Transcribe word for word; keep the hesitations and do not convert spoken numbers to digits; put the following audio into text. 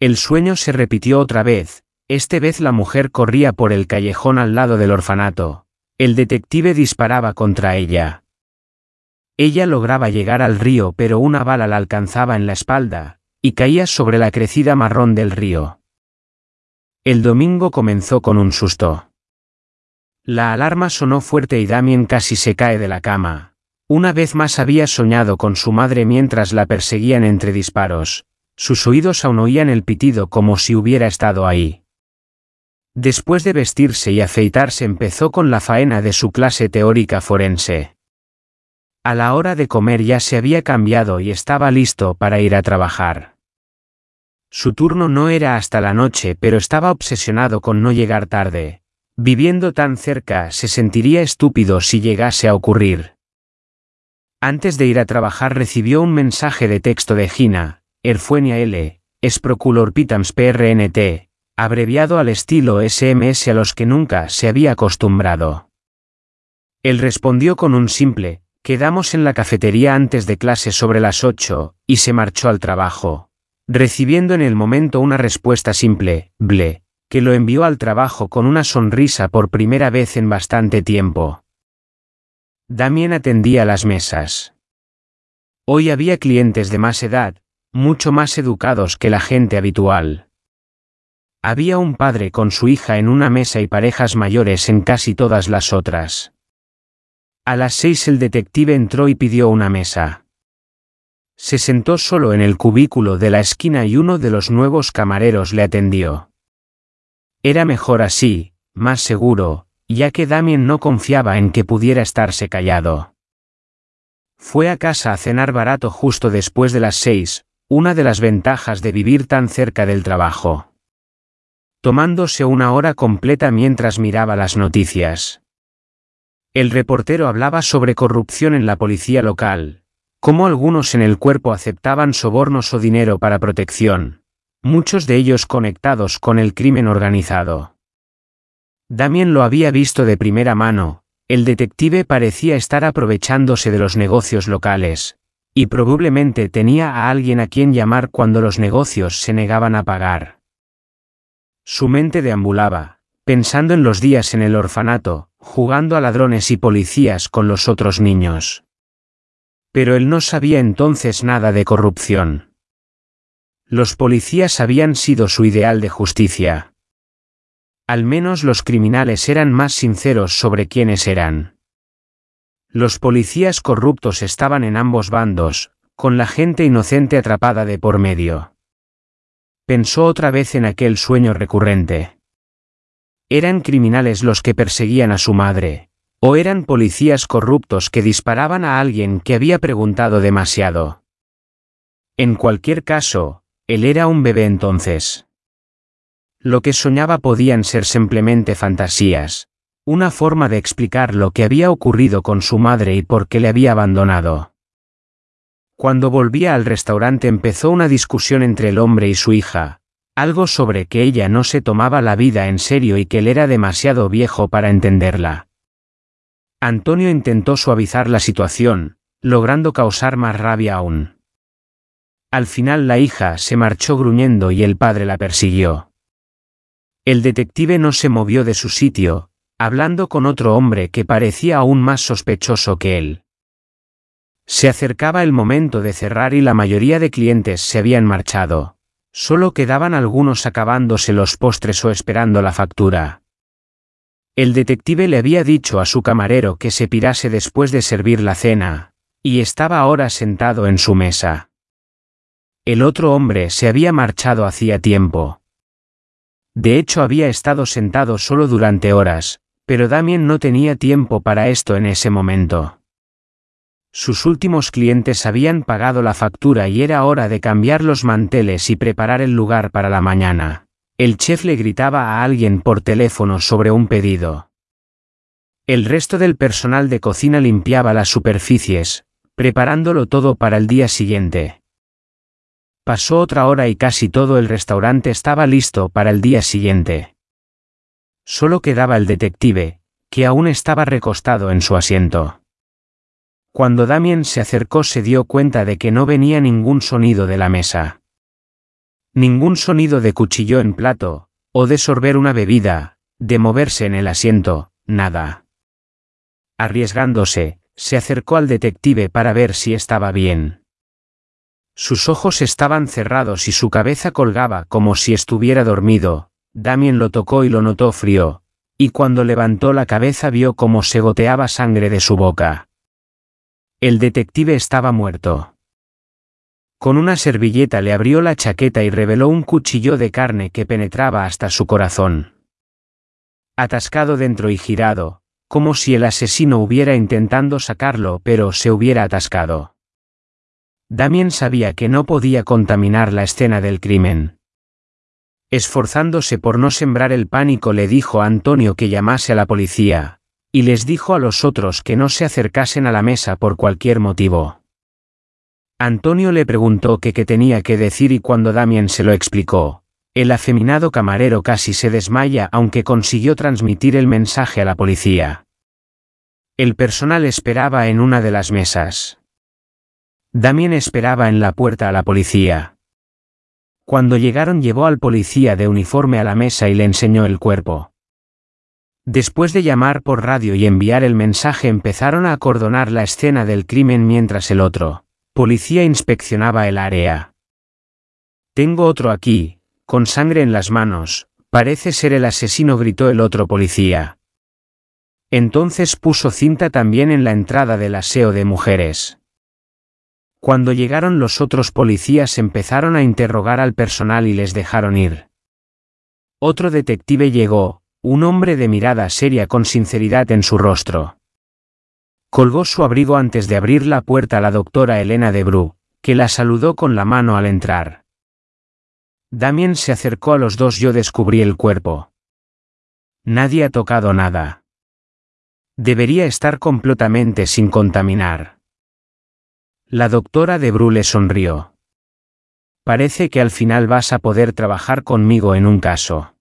El sueño se repitió otra vez. Esta vez la mujer corría por el callejón al lado del orfanato. El detective disparaba contra ella. Ella lograba llegar al río, pero una bala la alcanzaba en la espalda, y caía sobre la crecida marrón del río. El domingo comenzó con un susto. La alarma sonó fuerte y Damien casi se cae de la cama. Una vez más había soñado con su madre mientras la perseguían entre disparos. Sus oídos aún oían el pitido como si hubiera estado ahí. Después de vestirse y afeitarse empezó con la faena de su clase teórica forense. A la hora de comer ya se había cambiado y estaba listo para ir a trabajar. Su turno no era hasta la noche, pero estaba obsesionado con no llegar tarde. Viviendo tan cerca se sentiría estúpido si llegase a ocurrir. Antes de ir a trabajar recibió un mensaje de texto de Gina, Erfuenia L. Sproculorpitams P R N T, abreviado al estilo S M S a los que nunca se había acostumbrado. Él respondió con un simple, quedamos en la cafetería antes de clase sobre las ocho, y se marchó al trabajo, recibiendo en el momento una respuesta simple, ble, que lo envió al trabajo con una sonrisa por primera vez en bastante tiempo. Damien atendía las mesas. Hoy había clientes de más edad, mucho más educados que la gente habitual. Había un padre con su hija en una mesa y parejas mayores en casi todas las otras. A las seis el detective entró y pidió una mesa. Se sentó solo en el cubículo de la esquina y uno de los nuevos camareros le atendió. Era mejor así, más seguro, ya que Damien no confiaba en que pudiera estarse callado. Fue a casa a cenar barato justo después de las seis, una de las ventajas de vivir tan cerca del trabajo. Tomándose una hora completa mientras miraba las noticias. El reportero hablaba sobre corrupción en la policía local, cómo algunos en el cuerpo aceptaban sobornos o dinero para protección, muchos de ellos conectados con el crimen organizado. Damien lo había visto de primera mano, el detective parecía estar aprovechándose de los negocios locales, y probablemente tenía a alguien a quien llamar cuando los negocios se negaban a pagar. Su mente deambulaba, pensando en los días en el orfanato, jugando a ladrones y policías con los otros niños. Pero él no sabía entonces nada de corrupción. Los policías habían sido su ideal de justicia. Al menos los criminales eran más sinceros sobre quiénes eran. Los policías corruptos estaban en ambos bandos, con la gente inocente atrapada de por medio. Pensó otra vez en aquel sueño recurrente. ¿Eran criminales los que perseguían a su madre? ¿O eran policías corruptos que disparaban a alguien que había preguntado demasiado? En cualquier caso, él era un bebé entonces. Lo que soñaba podían ser simplemente fantasías, una forma de explicar lo que había ocurrido con su madre y por qué le había abandonado. Cuando volvía al restaurante empezó una discusión entre el hombre y su hija, algo sobre que ella no se tomaba la vida en serio y que él era demasiado viejo para entenderla. Antonio intentó suavizar la situación, logrando causar más rabia aún. Al final la hija se marchó gruñendo y el padre la persiguió. El detective no se movió de su sitio, hablando con otro hombre que parecía aún más sospechoso que él. Se acercaba el momento de cerrar y la mayoría de clientes se habían marchado. Solo quedaban algunos acabándose los postres o esperando la factura. El detective le había dicho a su camarero que se pirase después de servir la cena, y estaba ahora sentado en su mesa. El otro hombre se había marchado hacía tiempo. De hecho había estado sentado solo durante horas, pero Damien no tenía tiempo para esto en ese momento. Sus últimos clientes habían pagado la factura y era hora de cambiar los manteles y preparar el lugar para la mañana. El chef le gritaba a alguien por teléfono sobre un pedido. El resto del personal de cocina limpiaba las superficies, preparándolo todo para el día siguiente. Pasó otra hora y casi todo el restaurante estaba listo para el día siguiente. Solo quedaba el detective, que aún estaba recostado en su asiento. Cuando Damien se acercó se dio cuenta de que no venía ningún sonido de la mesa. Ningún sonido de cuchillo en plato, o de sorber una bebida, de moverse en el asiento, nada. Arriesgándose, se acercó al detective para ver si estaba bien. Sus ojos estaban cerrados y su cabeza colgaba como si estuviera dormido. Damien lo tocó y lo notó frío, y cuando levantó la cabeza vio cómo se goteaba sangre de su boca. El detective estaba muerto. Con una servilleta le abrió la chaqueta y reveló un cuchillo de carne que penetraba hasta su corazón. Atascado dentro y girado, como si el asesino hubiera intentando sacarlo pero se hubiera atascado. Damien sabía que no podía contaminar la escena del crimen. Esforzándose por no sembrar el pánico, le dijo a Antonio que llamase a la policía, y les dijo a los otros que no se acercasen a la mesa por cualquier motivo. Antonio le preguntó qué qué tenía que decir y cuando Damien se lo explicó, el afeminado camarero casi se desmaya aunque consiguió transmitir el mensaje a la policía. El personal esperaba en una de las mesas. Damien esperaba en la puerta a la policía. Cuando llegaron llevó al policía de uniforme a la mesa y le enseñó el cuerpo. Después de llamar por radio y enviar el mensaje empezaron a acordonar la escena del crimen mientras el otro policía inspeccionaba el área. «Tengo otro aquí, con sangre en las manos, parece ser el asesino», gritó el otro policía. Entonces puso cinta también en la entrada del aseo de mujeres. Cuando llegaron los otros policías empezaron a interrogar al personal y les dejaron ir. Otro detective llegó, un hombre de mirada seria con sinceridad en su rostro. Colgó su abrigo antes de abrir la puerta a la doctora Elena de Bru, que la saludó con la mano al entrar. Damien se acercó a los dos. «Yo descubrí el cuerpo. Nadie ha tocado nada. Debería estar completamente sin contaminar». La doctora de Bru le sonrió. «Parece que al final vas a poder trabajar conmigo en un caso».